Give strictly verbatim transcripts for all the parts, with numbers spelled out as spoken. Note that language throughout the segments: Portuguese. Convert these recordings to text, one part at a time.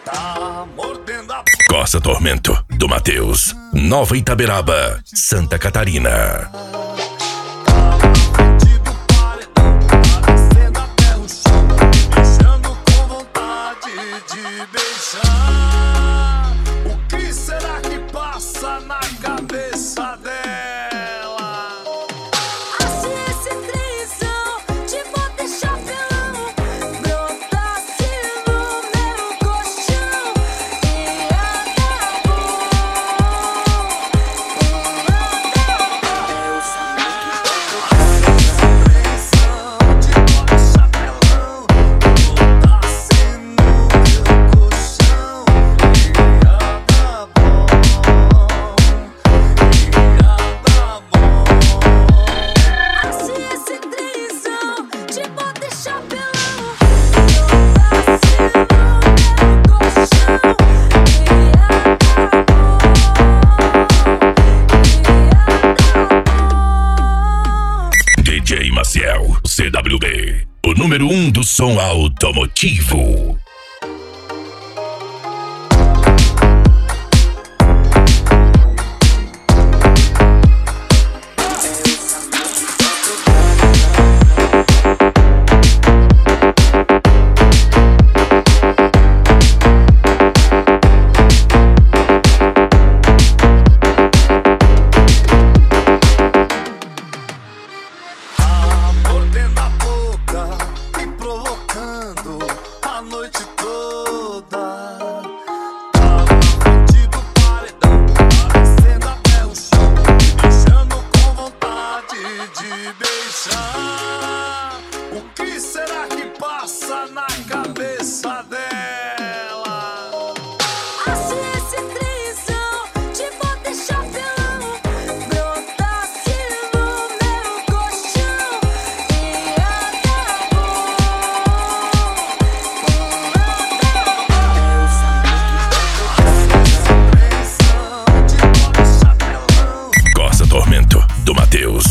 Tá mordendo a... Costa Tormento, do Matheus, Nova Itaberaba, Santa Catarina. D J Maciel, C W B, o número um do som automotivo. O que será que passa na cabeça dela? Acho esse trisão de vou deixar pelão brotasse no meu colchão e acabou. Costa Tormento, do Matheus.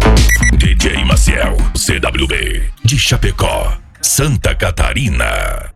C W B, de Chapecó, Santa Catarina.